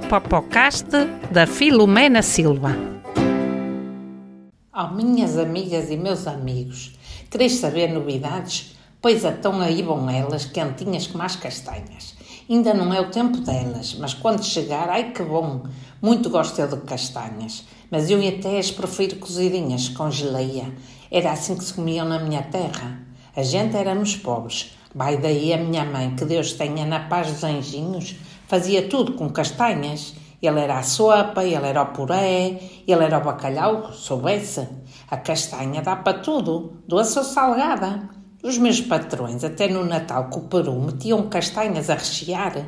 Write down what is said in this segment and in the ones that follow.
Popocast da Filomena Silva. Oh, minhas amigas e meus amigos, quereis saber novidades? Pois então aí vão elas, quentinhas como as castanhas. Ainda não é o tempo delas, mas quando chegar, ai que bom! Muito gosto eu de castanhas, mas eu até as prefiro cozidinhas, com geleia. Era assim que se comiam na minha terra. A gente éramos pobres. Vai daí a minha mãe, que Deus tenha na paz dos anjinhos, fazia tudo com castanhas. Ele era a sopa, ele era o puré, ele era o bacalhau, soubesse. A castanha dá para tudo, doce ou salgada. Os meus patrões, até no Natal com o peru, metiam castanhas a rechear.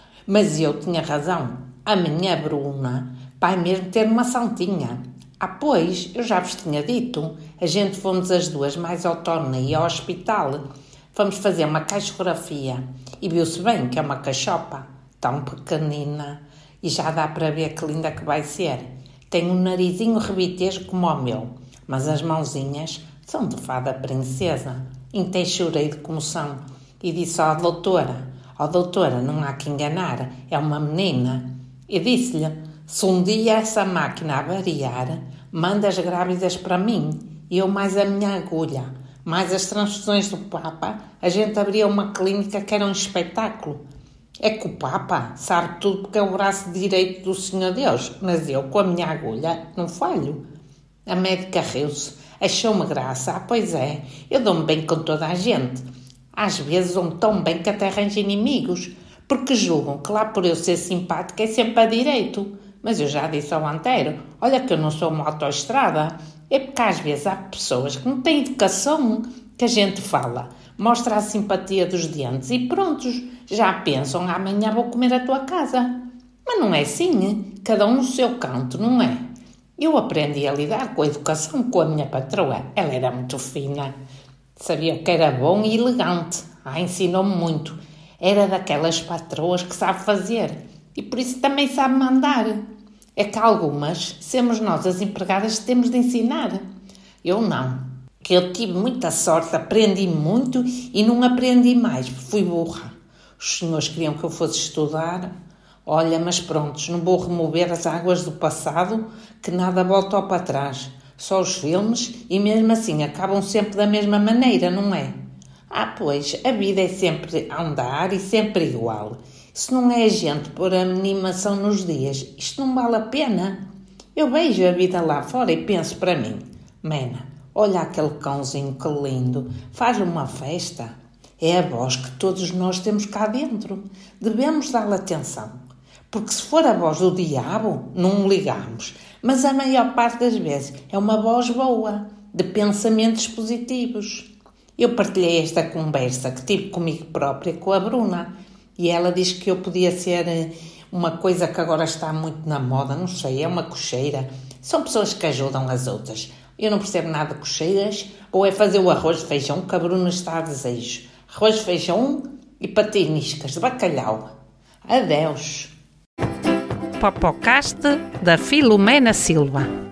Mas eu tinha razão. A minha Bruna vai mesmo ter uma santinha. Pois, eu já vos tinha dito, a gente fomos as duas mais ao torneio e ao hospital. Fomos fazer uma caixografia e viu-se bem que é uma cachopa, tão pequenina, e já dá para ver que linda que vai ser. Tem um narizinho rebitejo como o meu, mas as mãozinhas são de fada princesa. Então chorei de comoção e disse à doutora, doutora, não há que enganar, é uma menina. E disse-lhe, se um dia essa máquina avariar, manda as grávidas para mim, e eu mais a minha agulha, mais as transfusões do Papa, a gente abria uma clínica que era um espetáculo. É que o Papa sabe tudo porque é o braço direito do Senhor Deus, mas eu, com a minha agulha, não falho. A médica riu-se, achou-me graça. Pois é, eu dou-me bem com toda a gente. Às vezes dou-me tão bem que até arranjo inimigos, porque julgam que lá por eu ser simpática é sempre a direito. Mas eu já disse ao Antero, olha que eu não sou uma autoestrada. É porque às vezes há pessoas que não têm educação, que a gente fala, mostra a simpatia dos dentes e prontos, já pensam, amanhã vou comer a tua casa. Mas não é assim, cada um no seu canto, não é? Eu aprendi a lidar com a educação com a minha patroa, ela era muito fina, sabia o que era bom e elegante, ensinou-me muito. Era daquelas patroas que sabe fazer e por isso também sabe mandar. É que algumas, somos nós as empregadas que temos de ensinar. Eu não. Que eu tive muita sorte, aprendi muito e não aprendi mais, fui burra. Os senhores queriam que eu fosse estudar. Olha, mas prontos, não vou remover as águas do passado, que nada volta para trás. Só os filmes e mesmo assim acabam sempre da mesma maneira, não é? Pois, a vida é sempre a andar e sempre igual. Se não é a gente pôr a animação nos dias, isto não vale a pena. Eu vejo a vida lá fora e penso para mim, Mena, olha aquele cãozinho que lindo, faz uma festa. É a voz que todos nós temos cá dentro. Devemos dar-lhe atenção. Porque se for a voz do diabo, não ligamos. Mas a maior parte das vezes é uma voz boa, de pensamentos positivos. Eu partilhei esta conversa que tive comigo própria com a Bruna. E ela diz que eu podia ser uma coisa que agora está muito na moda, não sei, é uma cocheira. São pessoas que ajudam as outras. Eu não percebo nada de cocheiras, ou é fazer o arroz de feijão que a Bruna está a desejo. Arroz de feijão e patiniscas de bacalhau. Adeus. Popocast da Filomena Silva.